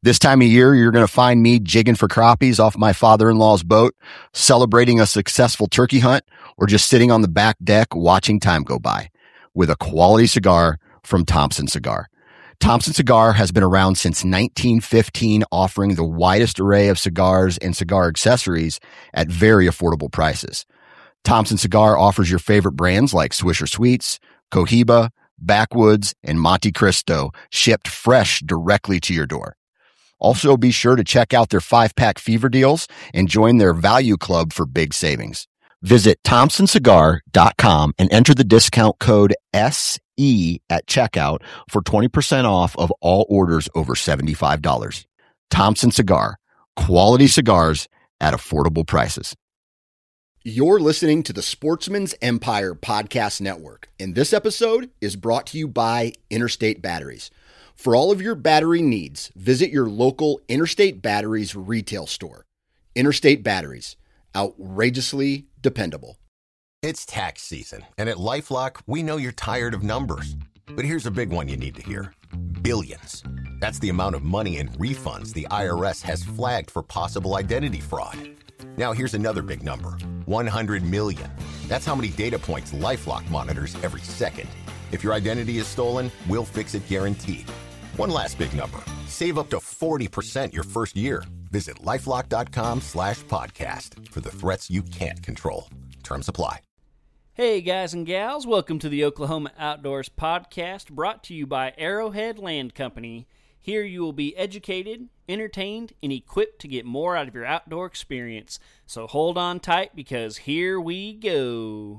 This time of year, you're going to find me jigging for crappies off my father-in-law's boat, celebrating a successful turkey hunt, or just sitting on the back deck watching time go by with a quality cigar from Thompson Cigar. Thompson Cigar has been around since 1915, offering the widest array of cigars and cigar accessories at very affordable prices. Thompson Cigar offers your favorite brands like Swisher Sweets, Cohiba, Backwoods, and Monte Cristo, shipped fresh directly to your door. Also, be sure to check out their 5-pack fever deals and join their value club for big savings. Visit thompsoncigar.com and enter the discount code SE at checkout for 20% off of all orders over $75. Thompson Cigar, quality cigars at affordable prices. You're listening to the Sportsman's Empire Podcast Network, and this episode is brought to you by Interstate Batteries. For all of your battery needs, visit your local Interstate Batteries retail store. Interstate Batteries, outrageously dependable. It's tax season, and at LifeLock, we know you're tired of numbers. But here's a big one you need to hear. Billions. That's the amount of money in refunds the IRS has flagged for possible identity fraud. Now here's another big number. 100 million. That's how many data points LifeLock monitors every second. If your identity is stolen, we'll fix it guaranteed. One last big number. Save up to 40% your first year. Visit LifeLock.com/podcast for the threats you can't control. Terms apply. Hey guys and gals, welcome to the Oklahoma Outdoors Podcast, brought to you by Arrowhead Land Company. Here you will be educated, entertained, and equipped to get more out of your outdoor experience. So hold on tight because here we go.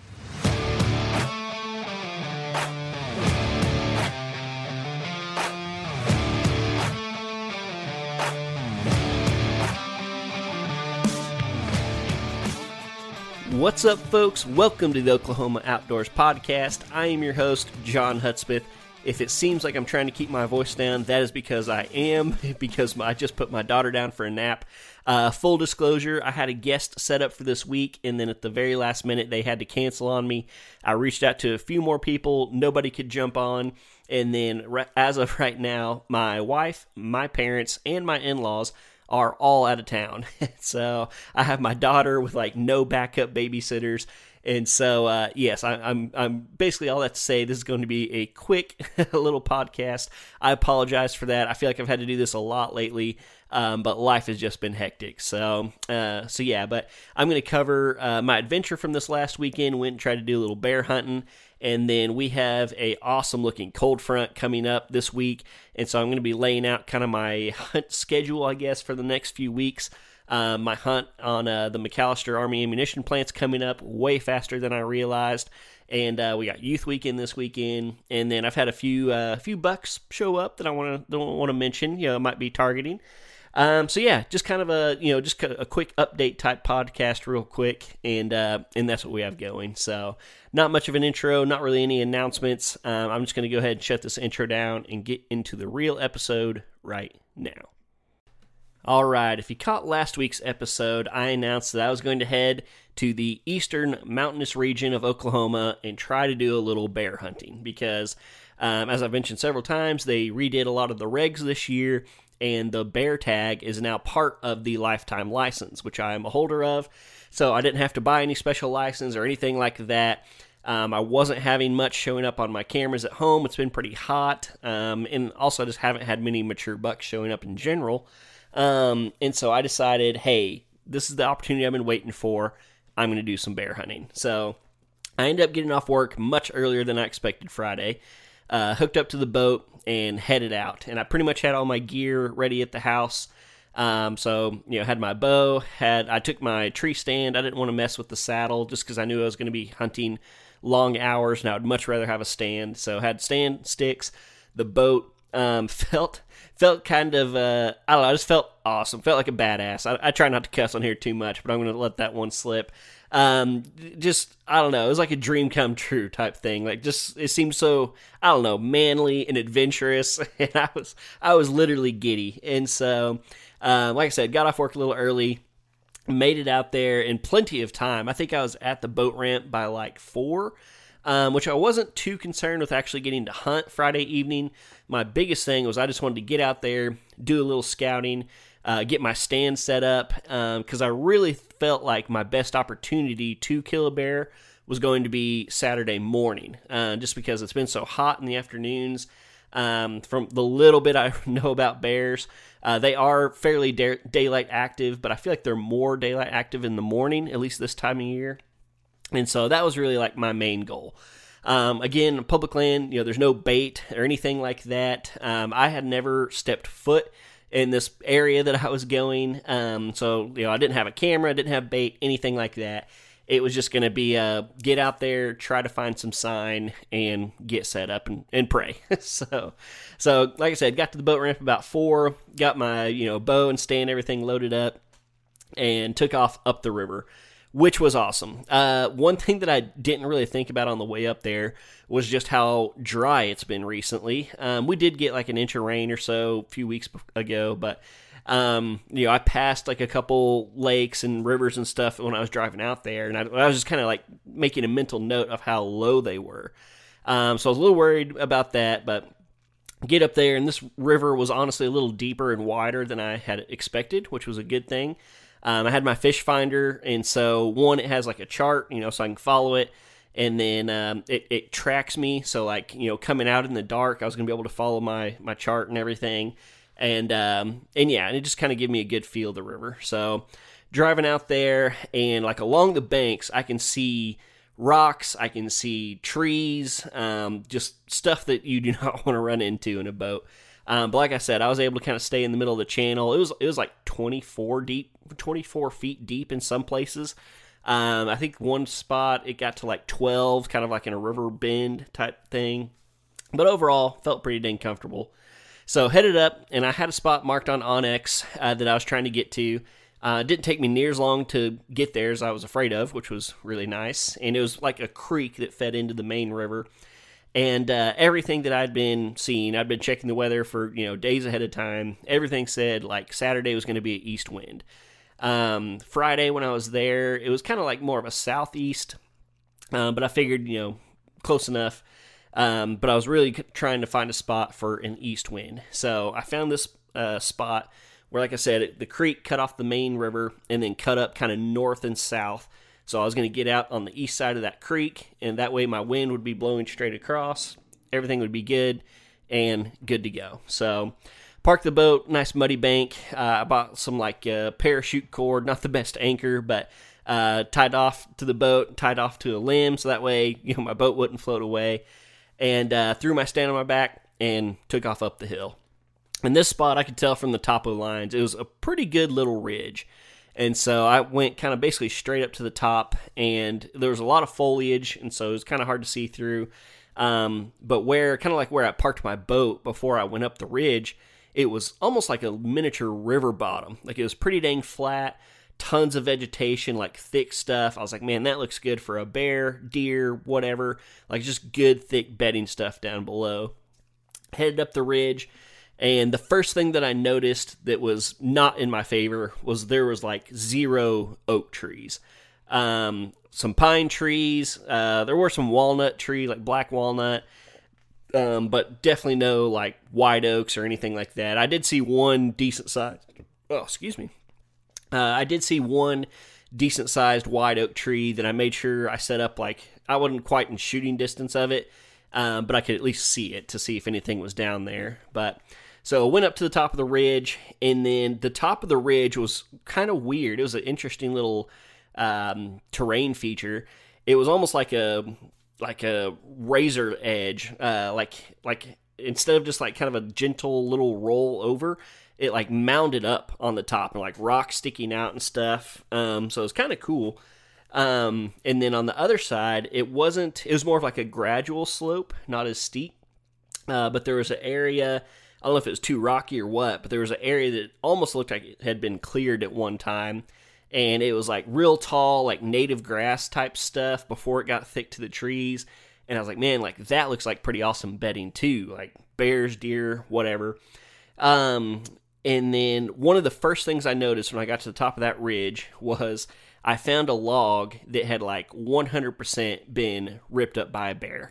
What's up, folks? Welcome to the Oklahoma Outdoors Podcast. I am your host, John Hudspeth. If it seems like I'm trying to keep my voice down, that is because I am, because I just put my daughter down for a nap. Full disclosure, I had a guest set up for this week, and then at the very last minute, they had to cancel on me. I reached out to a few more people. Nobody could jump on. And then, as of right now, my wife, my parents, and my in-laws are all out of town. So I have my daughter with like no backup babysitters. And so, yes, I'm basically all that to say this is going to be a quick little podcast. I apologize for that. I feel like I've had to do this a lot lately, but life has just been hectic. So yeah, but I'm going to cover my adventure from this last weekend. Went and tried to do a little bear hunting. And then we have a awesome looking cold front coming up this week. And so I'm going to be laying out kind of my hunt schedule, I guess, for the next few weeks. My hunt on the McAllister Army Ammunition Plant's coming up way faster than I realized. And we got Youth Weekend this weekend. And then I've had a few bucks show up that don't want to mention, might be targeting. So yeah, just kind of a quick update type podcast real quick. And that's what we have going. So not much of an intro, not really any announcements. I'm just going to go ahead and shut this intro down and get into the real episode right now. All right, if you caught last week's episode, I announced that I was going to head to the eastern mountainous region of Oklahoma and try to do a little bear hunting because, as I've mentioned several times, they redid a lot of the regs this year, and the bear tag is now part of the lifetime license, which I am a holder of, so I didn't have to buy any special license or anything like that. I wasn't having much showing up on my cameras at home. It's been pretty hot, and also I just haven't had many mature bucks showing up in general. And so I decided, hey, this is the opportunity I've been waiting for. I'm going to do some bear hunting. So I ended up getting off work much earlier than I expected Friday, hooked up to the boat and headed out. And I pretty much had all my gear ready at the house. So, had my bow, I took my tree stand. I didn't want to mess with the saddle just because I knew I was going to be hunting long hours and I would much rather have a stand. So I had stand sticks. The boat, felt kind of, I don't know, I just felt awesome. Felt like a badass. I try not to cuss on here too much, but I'm going to let that one slip. I don't know, it was like a dream come true type thing. Like, just, it seemed so, I don't know, manly and adventurous, and I was literally giddy. And so, like I said, got off work a little early, made it out there in plenty of time. I think I was at the boat ramp by like 4. which I wasn't too concerned with actually getting to hunt Friday evening. My biggest thing was I just wanted to get out there, do a little scouting, get my stand set up, because I really felt like my best opportunity to kill a bear was going to be Saturday morning, just because it's been so hot in the afternoons. From the little bit I know about bears, they are fairly daylight active, but I feel like they're more daylight active in the morning, at least this time of year. And so that was really like my main goal. Again, public land, there's no bait or anything like that. I had never stepped foot in this area that I was going. So I didn't have a camera, didn't have bait, anything like that. It was just going to be get out there, try to find some sign, and get set up and pray. So like I said, got to the boat ramp about 4, got my bow and stand, everything loaded up, and took off up the river, which was awesome. One thing that I didn't really think about on the way up there was just how dry it's been recently. We did get like an inch of rain or so a few weeks ago, but I passed like a couple lakes and rivers and stuff when I was driving out there, and I was just kind of like making a mental note of how low they were. So I was a little worried about that, but get up there, and this river was honestly a little deeper and wider than I had expected, which was a good thing. I had my fish finder, and so one, it has like a chart, so I can follow it, and then it tracks me. So like coming out in the dark, I was gonna be able to follow my chart and everything. And it just kind of gave me a good feel of the river. So driving out there, and like along the banks, I can see rocks, I can see trees, just stuff that you do not want to run into in a boat. But like I said, I was able to kind of stay in the middle of the channel. It was like 24 feet deep in some places. I think one spot it got to like 12, kind of like in a river bend type thing. But overall, felt pretty dang comfortable. So headed up, and I had a spot marked on Onyx that I was trying to get to. It didn't take me near as long to get there as I was afraid of, which was really nice. And it was like a creek that fed into the main river. And everything that I'd been seeing, I'd been checking the weather for days ahead of time. Everything said like Saturday was going to be an east wind. Friday when I was there, it was kind of like more of a southeast, but I figured close enough. But I was really trying to find a spot for an east wind. So I found this spot where, like I said, the creek cut off the main river and then cut up kind of north and south. So I was going to get out on the east side of that creek, and that way my wind would be blowing straight across. Everything would be good and good to go. So parked the boat, nice muddy bank. I bought some like parachute cord, not the best anchor, but tied off to the boat, tied off to a limb, so that way my boat wouldn't float away. And threw my stand on my back and took off up the hill. And this spot, I could tell from the top of the lines, it was a pretty good little ridge. And so I went kind of basically straight up to the top, and there was a lot of foliage, and so it was kind of hard to see through. But where I parked my boat before I went up the ridge, it was almost like a miniature river bottom. Like it was pretty dang flat. Tons of vegetation, like thick stuff. I was like, man, that looks good for a bear, deer, whatever. Like just good, thick bedding stuff down below. Headed up the ridge, and the first thing that I noticed that was not in my favor was there was like 0 oak trees. Some pine trees. There were some walnut trees, like black walnut. But definitely no like white oaks or anything like that. I did see one decent size. Oh, excuse me. I did see one decent-sized white oak tree that I made sure I set up, like, I wasn't quite in shooting distance of it, but I could at least see it to see if anything was down there. But so I went up to the top of the ridge, and then the top of the ridge was kind of weird. It was an interesting little terrain feature. It was almost like a razor edge, like instead of just like kind of a gentle little roll over, it like mounded up on the top and like rocks sticking out and stuff. So it was kind of cool. And then on the other side, it was more of like a gradual slope, not as steep. But there was an area, I don't know if it was too rocky or what, but there was an area that almost looked like it had been cleared at one time. And it was like real tall, like native grass type stuff before it got thick to the trees. And I was like, man, like that looks like pretty awesome bedding too, like bears, deer, whatever. And then one of the first things I noticed when I got to the top of that ridge was I found a log that had like 100% been ripped up by a bear.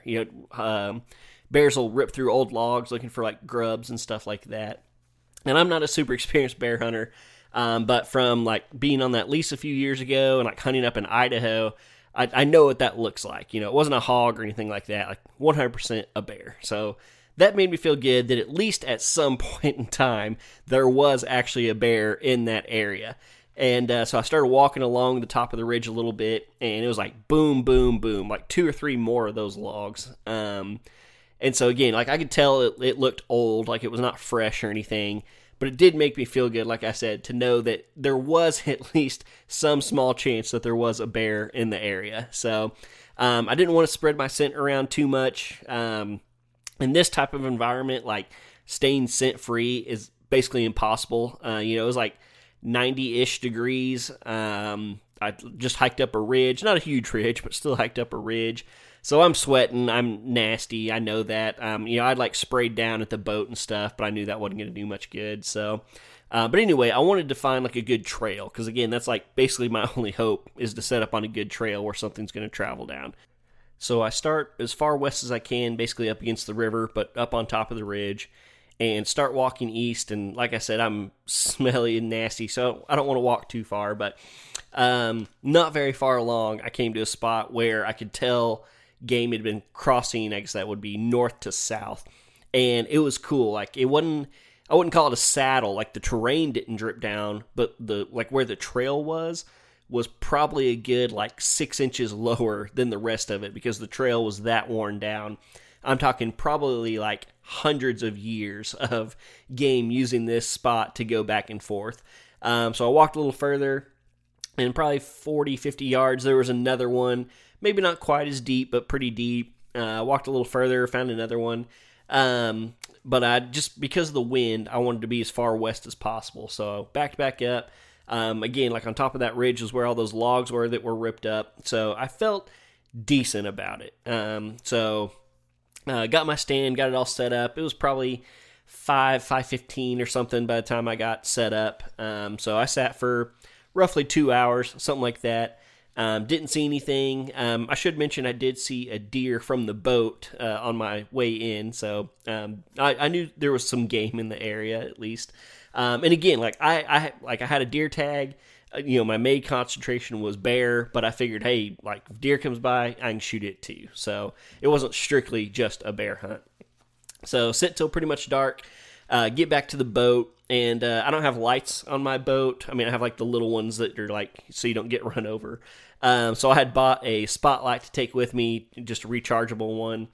Bears will rip through old logs looking for like grubs and stuff like that. And I'm not a super experienced bear hunter, but from like being on that lease a few years ago and like hunting up in Idaho, I know what that looks like. It wasn't a hog or anything like that, like 100% a bear. So that made me feel good that at least at some point in time, there was actually a bear in that area. And so I started walking along the top of the ridge a little bit, and it was like boom, boom, boom, like 2 or 3 more of those logs. And so again, like I could tell it looked old, like it was not fresh or anything, but it did make me feel good, like I said, to know that there was at least some small chance that there was a bear in the area. So I didn't want to spread my scent around too much. In this type of environment, like staying scent free is basically impossible. It was like 90-ish degrees. I just hiked up a ridge, not a huge ridge, but still hiked up a ridge. So I'm sweating, I'm nasty, I know that. I'd like sprayed down at the boat and stuff, but I knew that wasn't going to do much good. So, but anyway, I wanted to find like a good trail, because again, that's like basically my only hope is to set up on a good trail where something's going to travel down. So I start as far west as I can, basically up against the river, but up on top of the ridge, and start walking east. And like I said, I'm smelly and nasty, so I don't want to walk too far, but not very far along, I came to a spot where I could tell game had been crossing. I guess that would be north to south, and it was cool. Like I wouldn't call it a saddle, like the terrain didn't drip down, but the like where the trail was probably a good like 6 inches lower than the rest of it, because the trail was that worn down. I'm talking probably like hundreds of years of game using this spot to go back and forth. So I walked a little further, and probably 40, 50 yards, there was another one. Maybe not quite as deep, but pretty deep. Walked a little further, found another one. But I just, because of the wind, I wanted to be as far west as possible. So backed back up. Again, like on top of that ridge is where all those logs were that were ripped up. So I felt decent about it. Got my stand, got it all set up. It was probably 5:15 or something by the time I got set up. So I sat for roughly 2 hours, something like that. Didn't see anything. I should mention I did see a deer from the boat on my way in, so I knew there was some game in the area at least. And again, like I had a deer tag. My main concentration was bear, but I figured, hey, like if deer comes by, I can shoot it too. So it wasn't strictly just a bear hunt. So sit till pretty much dark. Get back to the boat. And I don't have lights on my boat. I mean, I have like the little ones that are like so you don't get run over. So I had bought a spotlight to take with me, just a rechargeable one.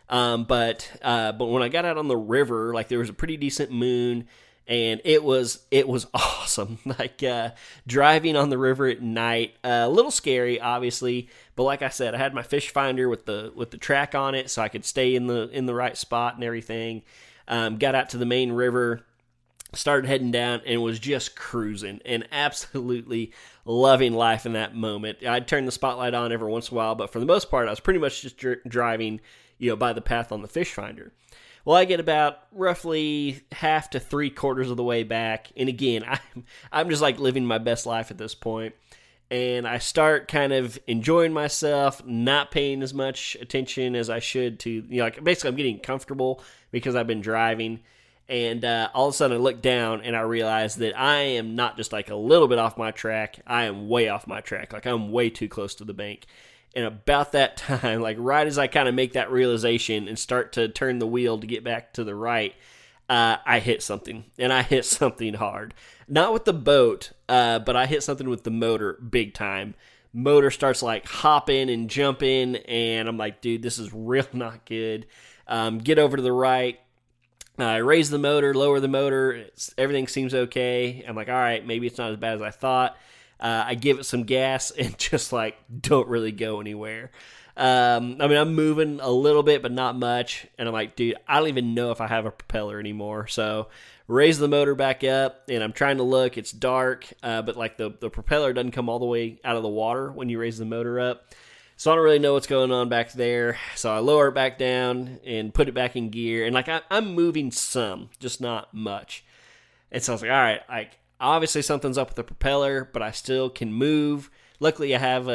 But when I got out on the river, like there was a pretty decent moon, and it was awesome. Like driving on the river at night, a little scary, obviously. But like I said, I had my fish finder with the track on it, so I could stay in the right spot and everything. Got out to the main river. Started heading down and was just cruising and absolutely loving life in that moment. I'd turn the spotlight on every once in a while, but for the most part, I was pretty much just driving, by the path on the fish finder. Well, I get about roughly half to 3/4 of the way back, and again, I'm just like living my best life at this point. And I start kind of enjoying myself, not paying as much attention as I should to, like basically I'm getting comfortable because I've been driving. And all of a sudden I look down and I realize that I am not just like a little bit off my track. I am way off my track. Like I'm way too close to the bank. And about that time, like right as I kind of make that realization and start to turn the wheel to get back to the right, I hit something. And I hit something hard. Not with the boat, but I hit something with the motor big time. Motor starts like hopping and jumping. And I'm like, dude, this is real not good. Get over to the right. I raise the motor, lower the motor, everything seems okay. I'm like, all right, maybe it's not as bad as I thought. I give it some gas and just like don't really go anywhere. I'm moving a little bit, but not much. And I'm like, dude, I don't even know if I have a propeller anymore. So raise the motor back up, and I'm trying to look. It's dark, but like the propeller doesn't come all the way out of the water when you raise the motor up. So I don't really know what's going on back there. So I lower it back down and put it back in gear. And like I'm moving some, just not much. And so I was like, all right, like obviously something's up with the propeller, but I still can move. Luckily, I have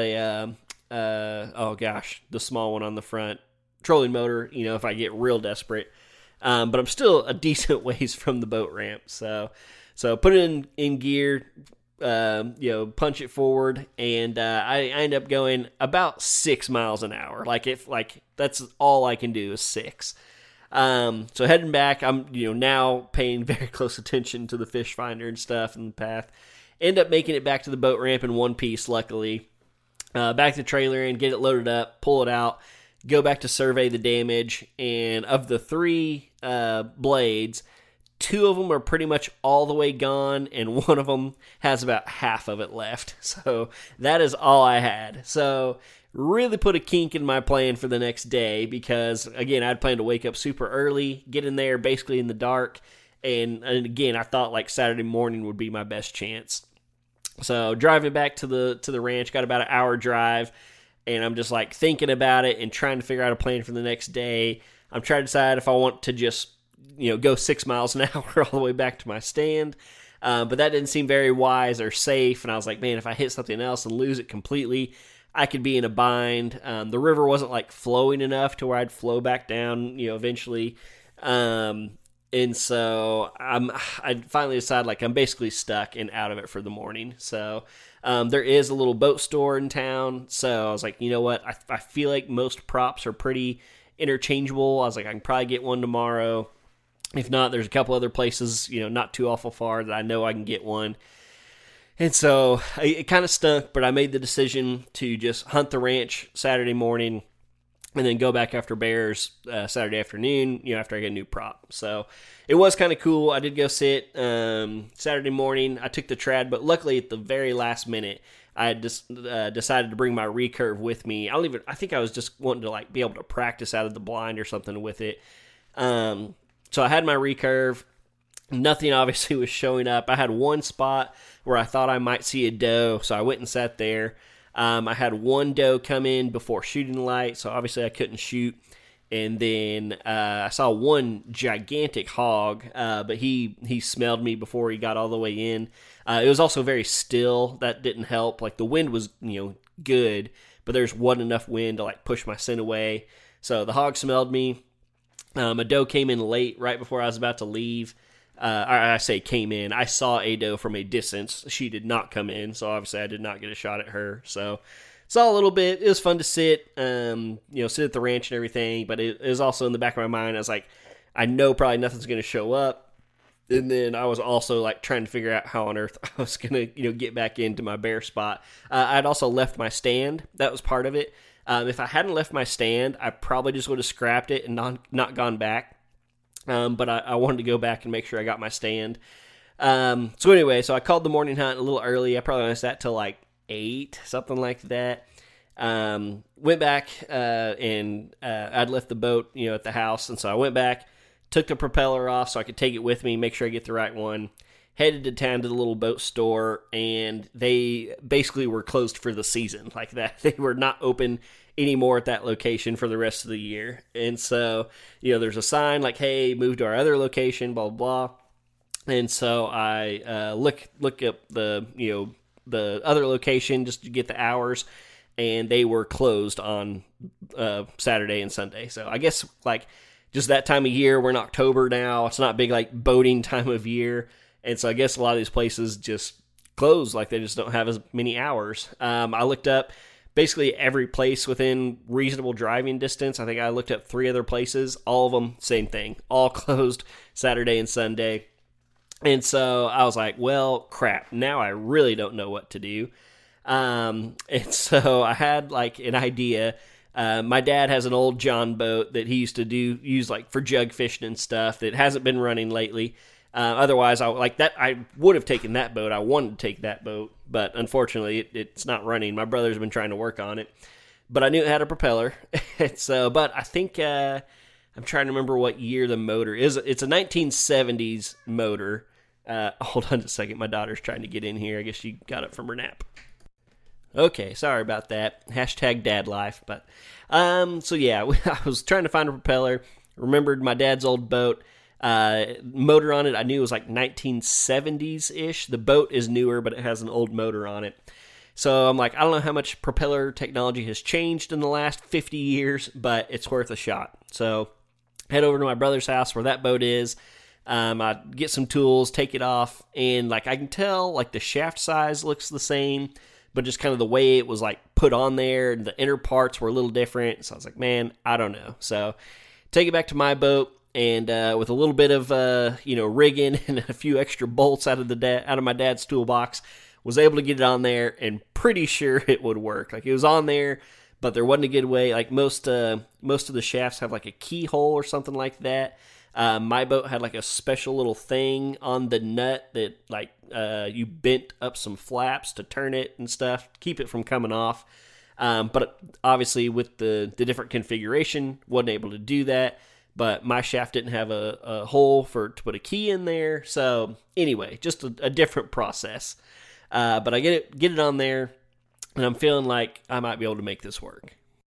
the small one on the front, trolling motor, if I get real desperate. But I'm still a decent ways from the boat ramp. So put it in gear, punch it forward, and I end up going about 6 miles an hour. That's all I can do is 6. So heading back, I'm now paying very close attention to the fish finder and stuff in the path. End up making it back to the boat ramp in one piece, luckily. Back to the trailer and get it loaded up, pull it out, go back to survey the damage, and of the 3 blades, 2 of them are pretty much all the way gone, and one of them has about half of it left. So that is all I had. So really put a kink in my plan for the next day because, again, I'd planned to wake up super early, get in there basically in the dark, and again, I thought like Saturday morning would be my best chance. So driving back to the ranch, got about an hour drive, and I'm just like thinking about it and trying to figure out a plan for the next day. I'm trying to decide if I want to just go 6 miles an hour all the way back to my stand. But that didn't seem very wise or safe. And I was like, man, if I hit something else and lose it completely, I could be in a bind. The river wasn't like flowing enough to where I'd flow back down, eventually. And so I finally decided like I'm basically stuck and out of it for the morning. So there is a little boat store in town. So I was like, you know what? I feel like most props are pretty interchangeable. I was like, I can probably get one tomorrow. If not, there's a couple other places, not too awful far that I know I can get one. And so it kind of stunk, but I made the decision to just hunt the ranch Saturday morning and then go back after bears Saturday afternoon, after I get a new prop. So it was kind of cool. I did go sit Saturday morning. I took the trad, but luckily at the very last minute, I had just decided to bring my recurve with me. I think I was just wanting to like be able to practice out of the blind or something with it. So I had my recurve. Nothing obviously was showing up. I had one spot where I thought I might see a doe, so I went and sat there. I had one doe come in before shooting light, so obviously I couldn't shoot. And then I saw one gigantic hog, but he smelled me before he got all the way in. It was also very still. That didn't help. Like the wind was, good, but there's wasn't enough wind to like push my scent away. So the hog smelled me. A doe came in late, right before I was about to leave. I say came in. I saw a doe from a distance. She did not come in, so obviously I did not get a shot at her. So saw a little bit. It was fun to sit, sit at the ranch and everything, but it was also in the back of my mind. I was like, I know probably nothing's going to show up. And then I was also like trying to figure out how on earth I was going to, get back into my bear spot. I'd also left my stand. That was part of it. If I hadn't left my stand, I probably just would have scrapped it and not gone back. But I wanted to go back and make sure I got my stand. So anyway, so I called the morning hunt a little early. I probably sat till like 8, something like that. Went back and I'd left the boat, at the house. And so I went back, took the propeller off so I could take it with me, make sure I get the right one. Headed to town to the little boat store, and they basically were closed for the season like that. They were not open anymore at that location for the rest of the year. And so, there's a sign like, hey, move to our other location, blah, blah, blah. And so I look up the other location just to get the hours, and they were closed on Saturday and Sunday. So I guess like just that time of year, we're in October now. It's not big like boating time of year. And so I guess a lot of these places just close, like they just don't have as many hours. I looked up basically every place within reasonable driving distance. I think I looked up 3 other places. All of them, same thing. All closed Saturday and Sunday. And so I was like, well, crap. Now I really don't know what to do. And so I had like an idea. My dad has an old John boat that he used to use like for jug fishing and stuff that hasn't been running lately. Otherwise, I would have taken that boat. I wanted to take that boat, but unfortunately, it's not running. My brother's been trying to work on it, but I knew it had a propeller. But I think I'm trying to remember what year the motor is. It's a 1970s motor. Hold on a second. My daughter's trying to get in here. I guess she got up from her nap. Okay, sorry about that. Hashtag dad life. But so yeah, I was trying to find a propeller. Remembered my dad's old boat. Motor on it, I knew it was like 1970s-ish. The boat is newer, but it has an old motor on it. So I'm like, I don't know how much propeller technology has changed in the last 50 years, but it's worth a shot. So head over to my brother's house where that boat is. I get some tools, take it off, and like I can tell like the shaft size looks the same, but just kind of the way it was like put on there, the inner parts were a little different. So I was like, man, I don't know. So take it back to my boat, and with a little bit of rigging and a few extra bolts out of my dad's toolbox, was able to get it on there, and pretty sure it would work. Like it was on there, but there wasn't a good way. Like most of the shafts have like a keyhole or something like that. My boat had like a special little thing on the nut that like you bent up some flaps to turn it and stuff, keep it from coming off. But obviously with the different configuration, wasn't able to do that. But my shaft didn't have a hole to put a key in there. So anyway, just a different process. But I get it on there, and I'm feeling like I might be able to make this work.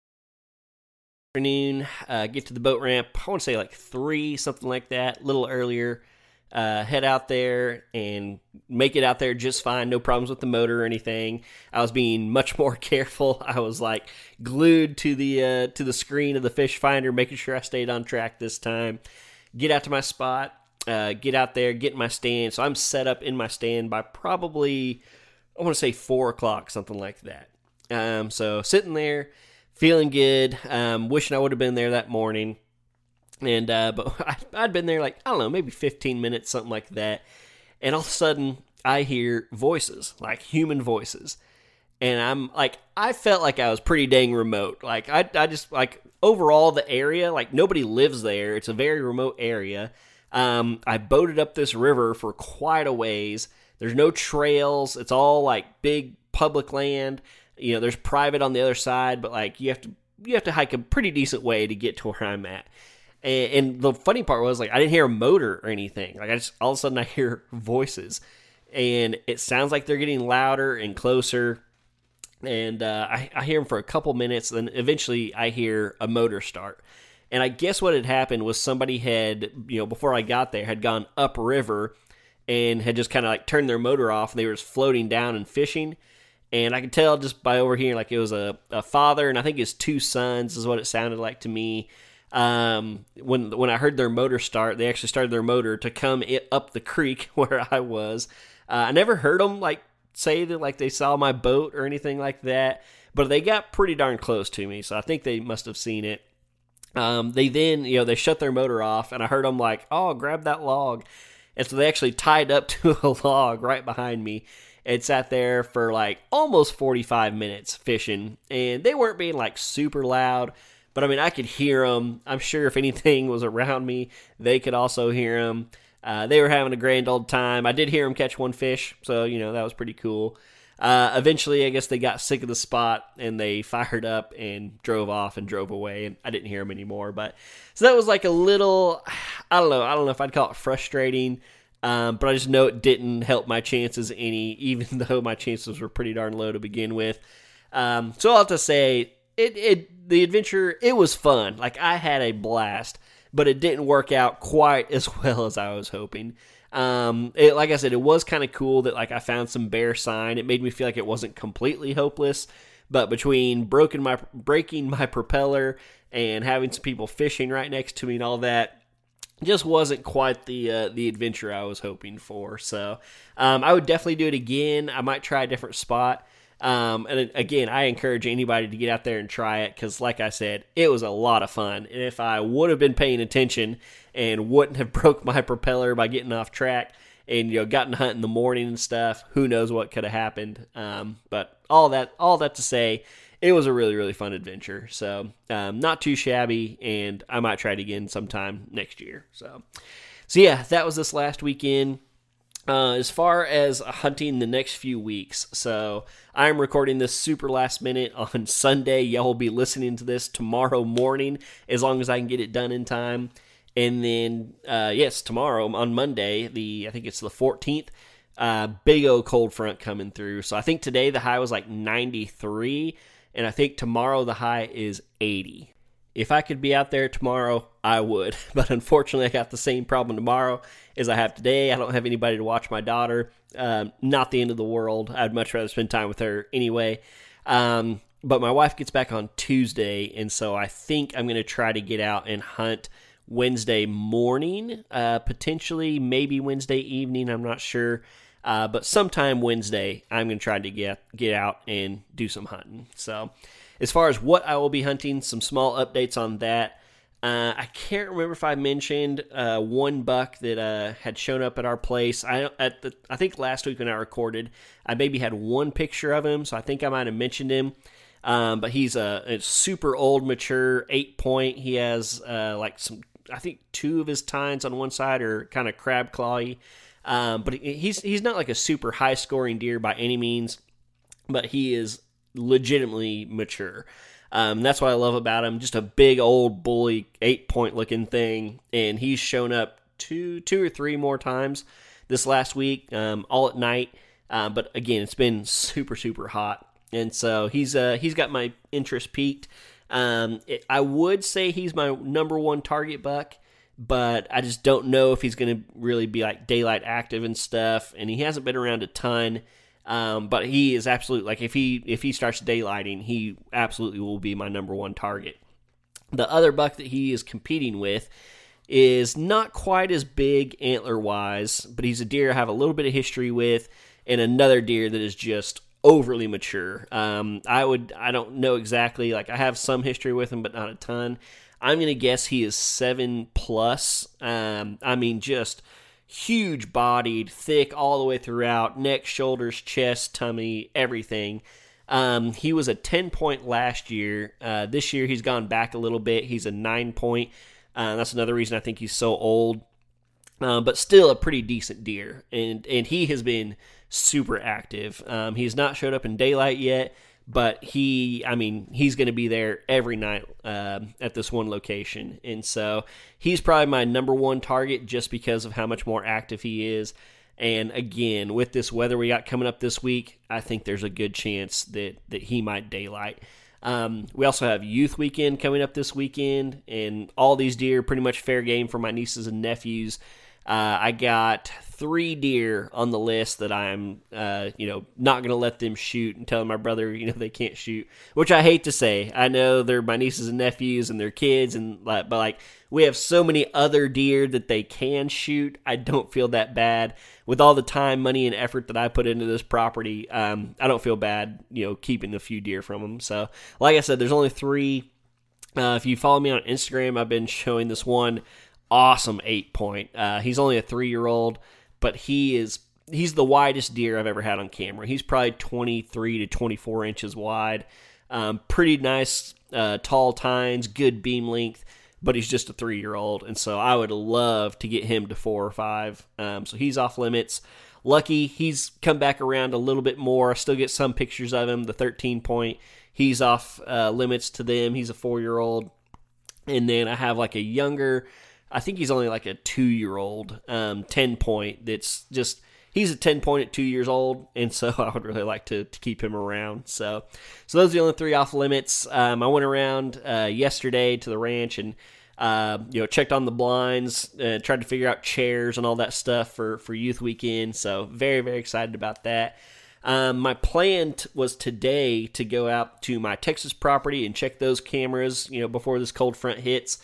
Afternoon, get to the boat ramp, I want to say like 3, something like that, a little earlier. Head out there and make it out there just fine, no problems with the motor or anything. I was being much more careful. I was like glued to the screen of the fish finder, making sure I stayed on track this time. Get out to my spot. Get out there, get in my stand. So I'm set up in my stand by probably, I want to say 4 o'clock, something like that. So sitting there, feeling good, wishing I would have been there that morning. And but I'd been there like, I don't know, maybe 15 minutes, something like that. And all of a sudden, I hear voices, like human voices. And I'm like, I felt like I was pretty dang remote. Like I just like overall the area, like nobody lives there. It's a very remote area. I boated up this river for quite a ways. There's no trails. It's all like big public land. You know, there's private on the other side, but like you have to hike a pretty decent way to get to where I'm at. And the funny part was like I didn't hear a motor or anything. Like all of a sudden I hear voices, and it sounds like they're getting louder and closer. And I hear them for a couple minutes, then eventually I hear a motor start. And I guess what had happened was somebody had, before I got there, had gone upriver and had just kind of like turned their motor off, and they were just floating down and fishing. And I could tell just by overhearing, like it was a father, and I think his 2 sons is what it sounded like to me. When I heard their motor start, they actually started their motor to come up the creek where I was. I never heard them like say that like they saw my boat or anything like that, but they got pretty darn close to me, so I think they must have seen it. They then, they shut their motor off, and I heard them like, oh, grab that log. And so they actually tied up to a log right behind me and sat there for like almost 45 minutes fishing. And they weren't being like super loud, but I mean, I could hear them. I'm sure if anything was around me, they could also hear them. They were having a grand old time. I did hear them catch one fish, so, that was pretty cool. Eventually, I guess they got sick of the spot, and they fired up and drove off and drove away, and I didn't hear them anymore. But so that was like a little, I don't know if I'd call it frustrating, but I just know it didn't help my chances any, even though my chances were pretty darn low to begin with. So I'll have to say, the adventure, it was fun. Like, I had a blast, but it didn't work out quite as well as I was hoping. Like I said, it was kind of cool that like I found some bear sign. It made me feel like it wasn't completely hopeless, but between breaking my propeller and having some people fishing right next to me and all that, just wasn't quite the adventure I was hoping for. So, I would definitely do it again. I might try a different spot. And again, I encourage anybody to get out there and try it, because like I said, it was a lot of fun. And if I would have been paying attention and wouldn't have broke my propeller by getting off track and, gotten to hunt in the morning and stuff, who knows what could have happened. But all that to say, it was a really, really fun adventure. So, not too shabby, and I might try it again sometime next year. So yeah, that was this last weekend. As far as hunting the next few weeks, so I'm recording this super last minute on Sunday. Y'all will be listening to this tomorrow morning, as long as I can get it done in time. And then, tomorrow on Monday, I think it's the 14th, big old cold front coming through. So I think today the high was like 93, and I think tomorrow the high is 80. If I could be out there tomorrow, I would. But unfortunately, I got the same problem tomorrow as I have today. I don't have anybody to watch my daughter. Not the end of the world. I'd much rather spend time with her anyway. But my wife gets back on Tuesday, and so I think I'm going to try to get out and hunt Wednesday morning, potentially maybe Wednesday evening. I'm not sure. But sometime Wednesday, I'm going to try to get out and do some hunting. So as far as what I will be hunting, some small updates on that. I can't remember if I mentioned one buck that had shown up at our place. I think last week when I recorded, I maybe had one picture of him, so I think I might have mentioned him. But he's a super old, mature 8-point. He has I think 2 of his tines on one side are kind of crab clawy. But he's not like a super high scoring deer by any means, but he is legitimately mature. That's what I love about him. Just a big old bully 8-point looking thing, and he's shown up two or three more times this last week, all at night. But again, it's been super, super hot, and so he's got my interest piqued. I would say he's my number one target buck, but I just don't know if he's going to really be like daylight active and stuff, and he hasn't been around a ton. But he is absolutely, like, if he starts daylighting, he absolutely will be my number one target. The other buck that he is competing with is not quite as big antler-wise, but he's a deer I have a little bit of history with, and another deer that is just overly mature. I don't know exactly, like, I have some history with him, but not a ton. I'm going to guess he is 7+. I mean, just huge bodied, thick all the way throughout, neck, shoulders, chest, tummy, everything. He was a 10-point last year. This year he's gone back a little bit. He's a 9-point. That's another reason I think he's so old. But still a pretty decent deer. And he has been super active. He's not showed up in daylight yet, but he's going to be there every night at this one location. And so he's probably my number one target just because of how much more active he is. And again, with this weather we got coming up this week, I think there's a good chance that he might daylight. We also have Youth Weekend coming up this weekend, and all these deer pretty much fair game for my nieces and nephews. I got 3 deer on the list that I'm, not going to let them shoot and telling my brother, they can't shoot, which I hate to say. I know they're my nieces and nephews and their kids, but we have so many other deer that they can shoot. I don't feel that bad with all the time, money, and effort that I put into this property. I don't feel bad, keeping a few deer from them. So, like I said, there's only 3. If you follow me on Instagram, I've been showing this one awesome 8-point. He's only a 3-year-old, but he's the widest deer I've ever had on camera. He's probably 23 to 24 inches wide. Pretty nice, tall tines, good beam length, but he's just a 3-year-old, and so I would love to get him to 4 or 5. So he's off limits. Lucky he's come back around a little bit more. I still get some pictures of him. The 13-point, he's off limits to them. He's a 4-year-old. And then I have like a younger, I think he's only like a 2-year-old, 10-point. That's just, he's a 10-point at 2 years old, and so I would really like to keep him around. So those are the only 3 off limits. I went around yesterday to the ranch and checked on the blinds, tried to figure out chairs and all that stuff for Youth Weekend. So very, very excited about that. My plan was today to go out to my Texas property and check those cameras, before this cold front hits.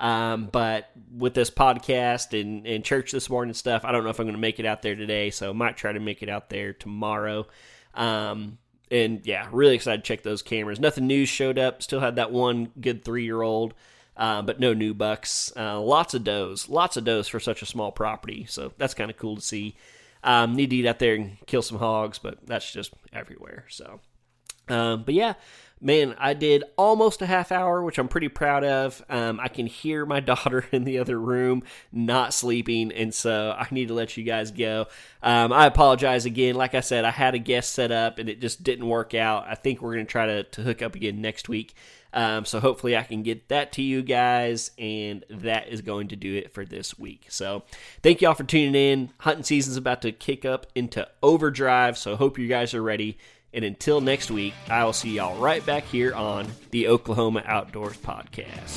But with this podcast and church this morning and stuff, I don't know if I'm going to make it out there today, so I might try to make it out there tomorrow. And yeah, really excited to check those cameras. Nothing new showed up. Still had that one good 3-year-old, but no new bucks. Lots of does for such a small property. So that's kind of cool to see. Need to get out there and kill some hogs, but that's just everywhere. So, but yeah. Man, I did almost a half hour, which I'm pretty proud of. I can hear my daughter in the other room not sleeping, and so I need to let you guys go. I apologize again. Like I said, I had a guest set up, and it just didn't work out. I think we're going to try to hook up again next week. So hopefully I can get that to you guys, and that is going to do it for this week. So thank y'all for tuning in. Hunting season's about to kick up into overdrive, so hope you guys are ready. And until next week, I will see y'all right back here on the Oklahoma Outdoors Podcast.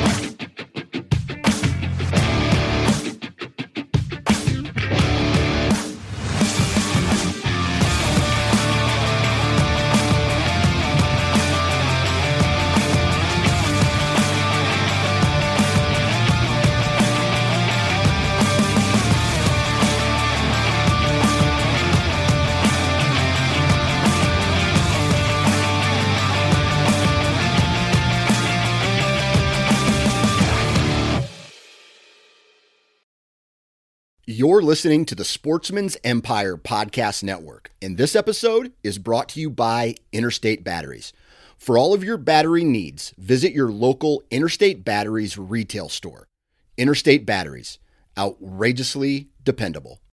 You're listening to the Sportsman's Empire Podcast Network, and this episode is brought to you by Interstate Batteries. For all of your battery needs, visit your local Interstate Batteries retail store. Interstate Batteries, outrageously dependable.